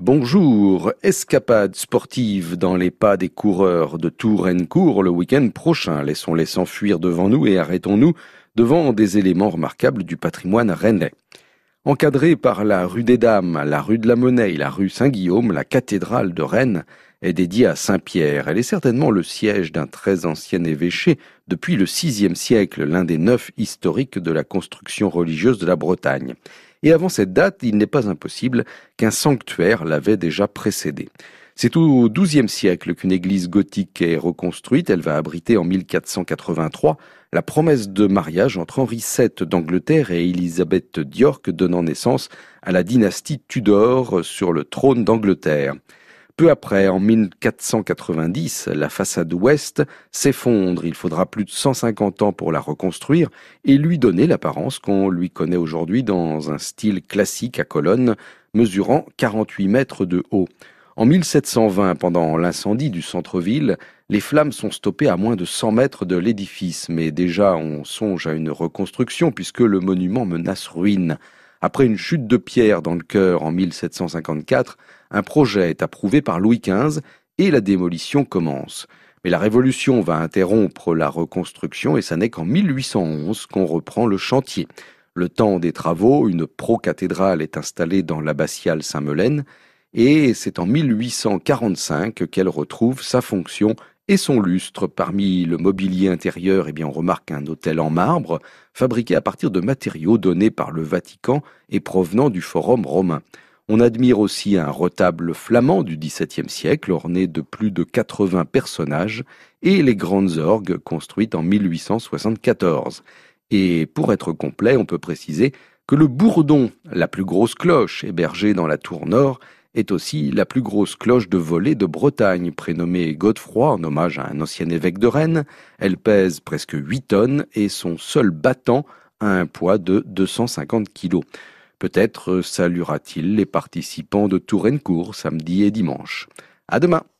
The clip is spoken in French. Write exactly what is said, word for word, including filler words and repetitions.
Bonjour, escapade sportive dans les pas des coureurs de Touraine-Court le week-end prochain. Laissons-les s'enfuir devant nous et arrêtons-nous devant des éléments remarquables du patrimoine rennais. Encadrée par la rue des Dames, la rue de la Monnaie et la rue Saint-Guillaume, la cathédrale de Rennes est dédiée à Saint-Pierre. Elle est certainement le siège d'un très ancien évêché depuis le sixième siècle, l'un des neuf historiques de la construction religieuse de la Bretagne. Et avant cette date, il n'est pas impossible qu'un sanctuaire l'avait déjà précédé. C'est au douzième siècle qu'une église gothique est reconstruite. Elle va abriter en mille quatre cent quatre-vingt-trois la promesse de mariage entre Henri sept d'Angleterre et Élisabeth d'York, donnant naissance à la dynastie Tudor sur le trône d'Angleterre. Peu après, en mille quatre cent quatre-vingt-dix, la façade ouest s'effondre. Il faudra plus de cent cinquante ans pour la reconstruire et lui donner l'apparence qu'on lui connaît aujourd'hui dans un style classique à colonnes mesurant quarante-huit mètres de haut. En mille sept cent vingt, pendant l'incendie du centre-ville, les flammes sont stoppées à moins de cent mètres de l'édifice. Mais déjà, on songe à une reconstruction puisque le monument menace ruine. Après une chute de pierre dans le chœur en mille sept cent cinquante-quatre, un projet est approuvé par Louis quinze et la démolition commence. Mais la Révolution va interrompre la reconstruction et ça n'est qu'en mille huit cent onze qu'on reprend le chantier. Le temps des travaux, une pro-cathédrale est installée dans l'abbatiale Saint-Melaine et c'est en mille huit cent quarante-cinq qu'elle retrouve sa fonction et son lustre. Parmi le mobilier intérieur, eh bien, on remarque un autel en marbre fabriqué à partir de matériaux donnés par le Vatican et provenant du Forum romain. On admire aussi un retable flamand du dix-septième siècle orné de plus de quatre-vingts personnages et les grandes orgues construites en mille huit cent soixante-quatorze. Et pour être complet, on peut préciser que le bourdon, la plus grosse cloche hébergée dans la tour nord, est aussi la plus grosse cloche de volée de Bretagne, prénommée Godefroy en hommage à un ancien évêque de Rennes. Elle pèse presque huit tonnes et son seul battant a un poids de deux cent cinquante kilos. Peut-être saluera-t-il les participants de Touraine-Court samedi et dimanche. À demain.